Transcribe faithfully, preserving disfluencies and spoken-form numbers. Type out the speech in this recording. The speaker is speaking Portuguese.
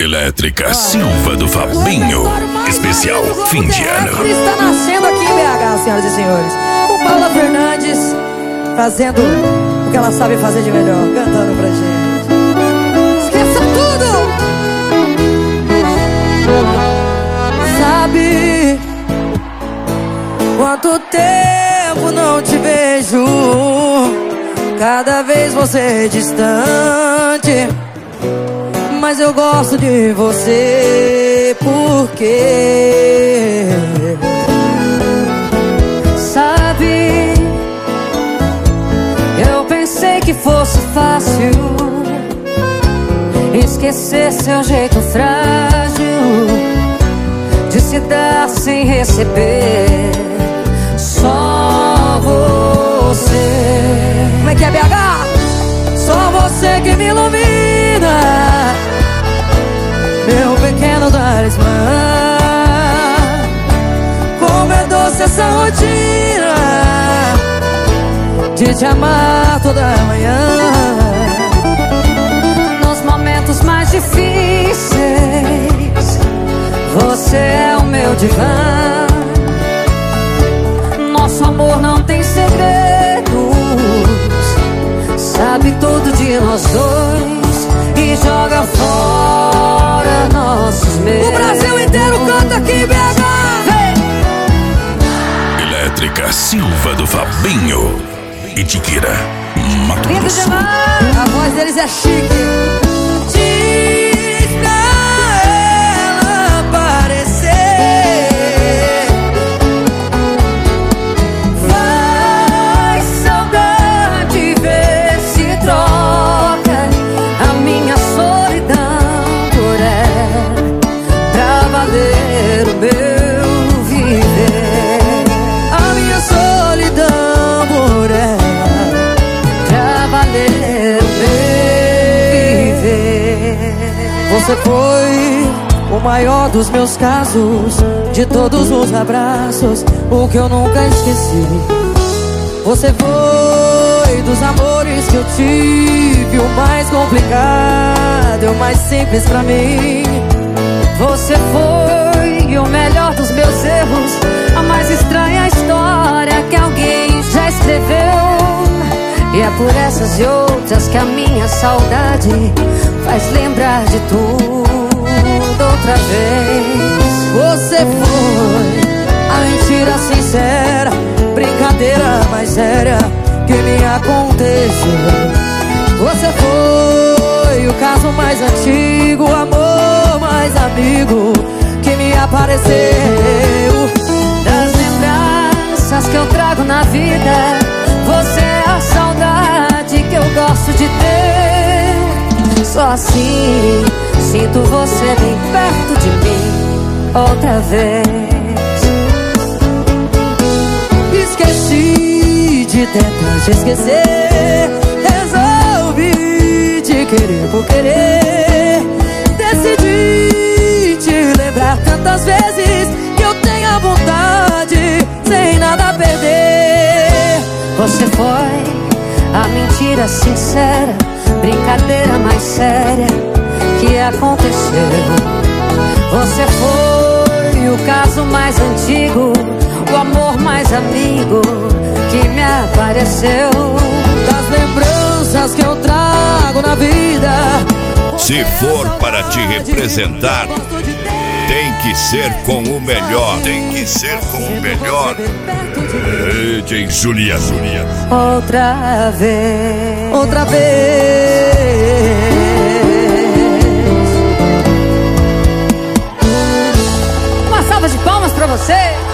Elétrica Silva do Fabinho. Especial fim de ano. Está nascendo aqui em B H, senhoras e senhores. Com Paula Fernandes fazendo o que ela sabe fazer de melhor, cantando pra gente. Esqueça tudo! Sabe quanto tempo não te vejo? Cada vez você é distante, mas eu gosto de você porque sabe, eu pensei que fosse fácil esquecer seu jeito frágil de se dar sem receber. Só você. Como é que é, B H? Só você que me ilumina, meu pequeno talismã. Como é doce essa rotina de te amar toda manhã. Nos momentos mais difíceis, você é o meu divã. Nosso amor não tem segredos, sabe tudo de nós dois e joga fora nossos medos. O Brasil inteiro canta aqui, B H. Vem! Elétrica Silva do Fabinho e Tiqueira, Mato Grosso. A voz deles é chique. Diz pra ela aparecer. Vai, saudade, ver se troca a minha solidão por ela, pra valer o meu viver. A minha solidão por ela, pra valer o meu viver. Você foi o maior dos meus casos, de todos os abraços, o que eu nunca esqueci. Você foi dos amores que eu tive, o mais complicado, o mais simples pra mim. Você foi o melhor dos meus erros, a mais estranha história que alguém já escreveu. E é por essas e outras que a minha saudade faz lembrar de tudo outra vez. Você foi a mentira sincera, brincadeira mais séria que me aconteceu. Você foi o caso mais antigo, o amor mais amigo que me apareceu. Das lembranças que eu trago na vida, você é a saudade que eu gosto de ter. Só assim sinto você bem perto de mim outra vez. Esqueci de tentar te esquecer, resolvi te querer por querer. Decidi te lembrar tantas vezes que eu tenho a vontade sem nada a perder. Você foi a mentira sincera, brincadeira mais séria que aconteceu. Você foi o caso mais antigo, o amor mais amigo que me apareceu. Das lembranças que eu trago na vida, se for para te representar, tem que ser com o melhor. Tem que ser com o melhor. D J Julia, Julia. Outra vez, outra vez. Uma salva de palmas pra você.